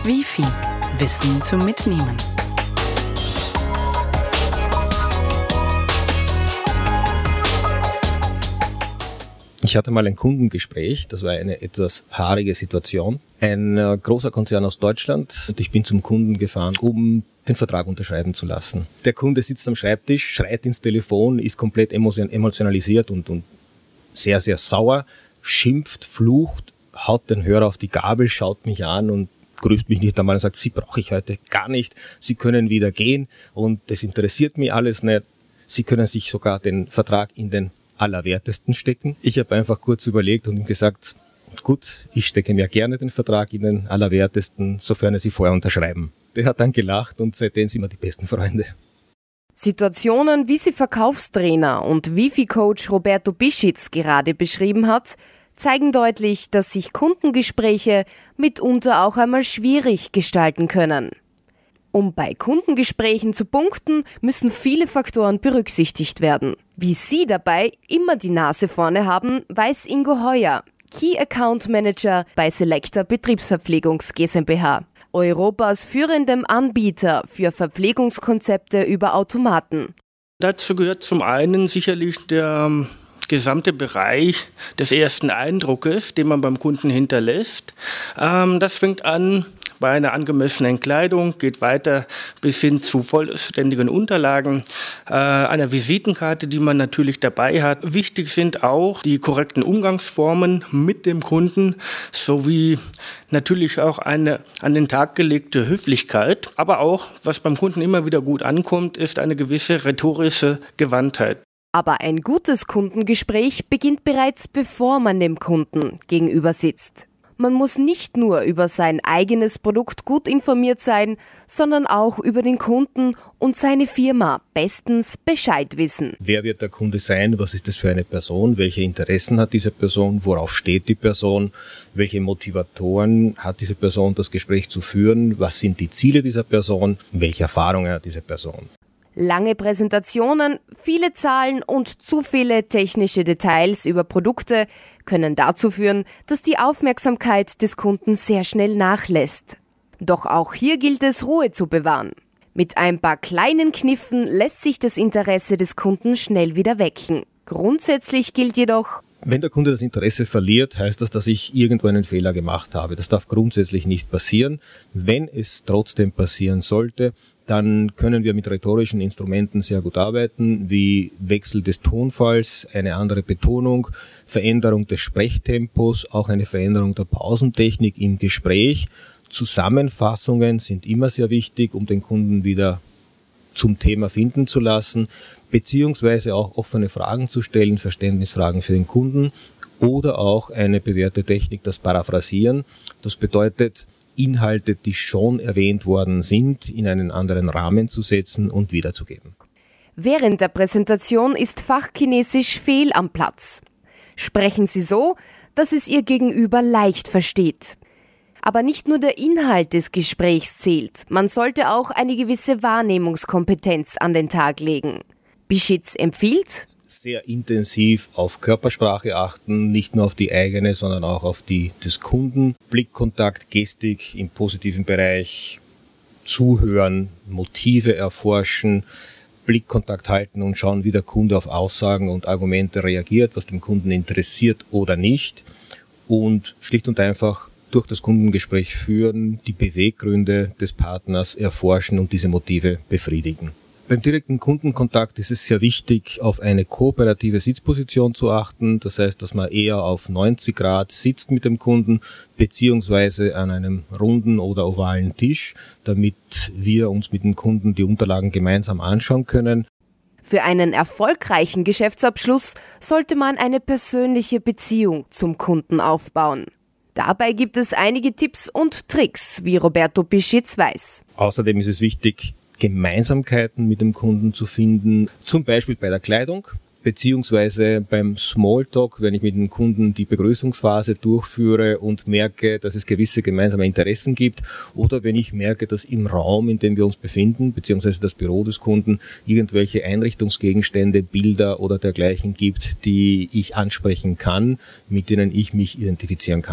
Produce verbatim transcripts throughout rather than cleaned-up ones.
Wifi. Wissen zum Mitnehmen. Ich hatte mal ein Kundengespräch, das war eine etwas haarige Situation. Ein äh, großer Konzern aus Deutschland und ich bin zum Kunden gefahren, um den Vertrag unterschreiben zu lassen. Der Kunde sitzt am Schreibtisch, schreit ins Telefon, ist komplett emotion- emotionalisiert und, und sehr, sehr sauer, schimpft, flucht, haut den Hörer auf die Gabel, schaut mich an und grüßt mich nicht einmal und sagt, Sie brauche ich heute gar nicht, Sie können wieder gehen und das interessiert mich alles nicht. Sie können sich sogar den Vertrag in den Allerwertesten stecken. Ich habe einfach kurz überlegt und ihm gesagt, gut, ich stecke mir gerne den Vertrag in den Allerwertesten, sofern Sie vorher unterschreiben. Der hat dann gelacht und seitdem sind wir die besten Freunde. Situationen, wie sie Verkaufstrainer und Wifi-Coach Roberto Bischitz gerade beschrieben hat, zeigen deutlich, dass sich Kundengespräche mitunter auch einmal schwierig gestalten können. Um bei Kundengesprächen zu punkten, müssen viele Faktoren berücksichtigt werden. Wie Sie dabei immer die Nase vorne haben, weiß Ingo Heuer, Key Account Manager bei Selecta Betriebsverpflegungs GmbH, Europas führendem Anbieter für Verpflegungskonzepte über Automaten. Dazu gehört zum einen sicherlich der gesamte Bereich des ersten Eindruckes, den man beim Kunden hinterlässt. Ähm, das fängt an bei einer angemessenen Kleidung, geht weiter bis hin zu vollständigen Unterlagen, äh, einer Visitenkarte, die man natürlich dabei hat. Wichtig sind auch die korrekten Umgangsformen mit dem Kunden sowie natürlich auch eine an den Tag gelegte Höflichkeit. Aber auch, was beim Kunden immer wieder gut ankommt, ist eine gewisse rhetorische Gewandtheit. Aber ein gutes Kundengespräch beginnt bereits, bevor man dem Kunden gegenüber sitzt. Man muss nicht nur über sein eigenes Produkt gut informiert sein, sondern auch über den Kunden und seine Firma bestens Bescheid wissen. Wer wird der Kunde sein? Was ist das für eine Person? Welche Interessen hat diese Person? Worauf steht die Person? Welche Motivatoren hat diese Person, das Gespräch zu führen? Was sind die Ziele dieser Person? Welche Erfahrungen hat diese Person? Lange Präsentationen, viele Zahlen und zu viele technische Details über Produkte können dazu führen, dass die Aufmerksamkeit des Kunden sehr schnell nachlässt. Doch auch hier gilt es, Ruhe zu bewahren. Mit ein paar kleinen Kniffen lässt sich das Interesse des Kunden schnell wieder wecken. Grundsätzlich gilt jedoch: Wenn der Kunde das Interesse verliert, heißt das, dass ich irgendwo einen Fehler gemacht habe. Das darf grundsätzlich nicht passieren. Wenn es trotzdem passieren sollte, dann können wir mit rhetorischen Instrumenten sehr gut arbeiten, wie Wechsel des Tonfalls, eine andere Betonung, Veränderung des Sprechtempos, auch eine Veränderung der Pausentechnik im Gespräch. Zusammenfassungen sind immer sehr wichtig, um den Kunden wieder zum Thema finden zu lassen, beziehungsweise auch offene Fragen zu stellen, Verständnisfragen für den Kunden oder auch eine bewährte Technik, das Paraphrasieren. Das bedeutet, Inhalte, die schon erwähnt worden sind, in einen anderen Rahmen zu setzen und wiederzugeben. Während der Präsentation ist Fachchinesisch fehl am Platz. Sprechen Sie so, dass es Ihr Gegenüber leicht versteht. Aber nicht nur der Inhalt des Gesprächs zählt, man sollte auch eine gewisse Wahrnehmungskompetenz an den Tag legen. Bischitz empfiehlt: Sehr intensiv auf Körpersprache achten, nicht nur auf die eigene, sondern auch auf die des Kunden. Blickkontakt, Gestik im positiven Bereich, zuhören, Motive erforschen, Blickkontakt halten und schauen, wie der Kunde auf Aussagen und Argumente reagiert, was den Kunden interessiert oder nicht. Und schlicht und einfach durch das Kundengespräch führen, die Beweggründe des Partners erforschen und diese Motive befriedigen. Beim direkten Kundenkontakt ist es sehr wichtig, auf eine kooperative Sitzposition zu achten. Das heißt, dass man eher auf neunzig Grad sitzt mit dem Kunden, beziehungsweise an einem runden oder ovalen Tisch, damit wir uns mit dem Kunden die Unterlagen gemeinsam anschauen können. Für einen erfolgreichen Geschäftsabschluss sollte man eine persönliche Beziehung zum Kunden aufbauen. Dabei gibt es einige Tipps und Tricks, wie Roberto Bischitz weiß. Außerdem ist es wichtig, Gemeinsamkeiten mit dem Kunden zu finden, zum Beispiel bei der Kleidung, beziehungsweise beim Smalltalk, wenn ich mit dem Kunden die Begrüßungsphase durchführe und merke, dass es gewisse gemeinsame Interessen gibt, oder wenn ich merke, dass im Raum, in dem wir uns befinden, beziehungsweise das Büro des Kunden, irgendwelche Einrichtungsgegenstände, Bilder oder dergleichen gibt, die ich ansprechen kann, mit denen ich mich identifizieren kann.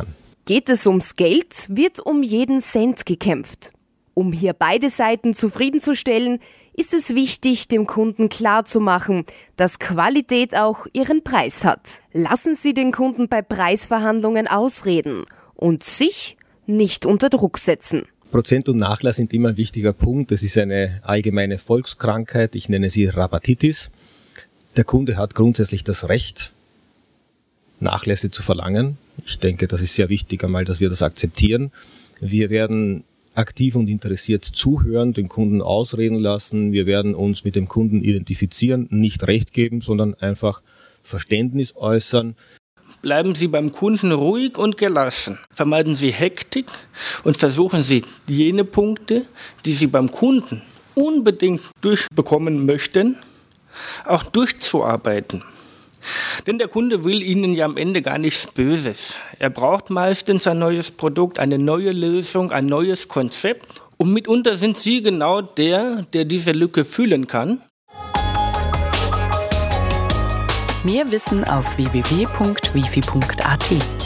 Geht es ums Geld, wird um jeden Cent gekämpft. Um hier beide Seiten zufriedenzustellen, ist es wichtig, dem Kunden klarzumachen, dass Qualität auch ihren Preis hat. Lassen Sie den Kunden bei Preisverhandlungen ausreden und sich nicht unter Druck setzen. Prozent und Nachlass sind immer ein wichtiger Punkt. Das ist eine allgemeine Volkskrankheit. Ich nenne sie Rabattitis. Der Kunde hat grundsätzlich das Recht, Nachlässe zu verlangen. Ich denke, das ist sehr wichtig einmal, dass wir das akzeptieren. Wir werden aktiv und interessiert zuhören, den Kunden ausreden lassen. Wir werden uns mit dem Kunden identifizieren, nicht Recht geben, sondern einfach Verständnis äußern. Bleiben Sie beim Kunden ruhig und gelassen. Vermeiden Sie Hektik und versuchen Sie jene Punkte, die Sie beim Kunden unbedingt durchbekommen möchten, auch durchzuarbeiten. Denn der Kunde will Ihnen ja am Ende gar nichts Böses. Er braucht meistens ein neues Produkt, eine neue Lösung, ein neues Konzept. Und mitunter sind Sie genau der, der diese Lücke füllen kann. Mehr Wissen auf w w w punkt wifi punkt a t.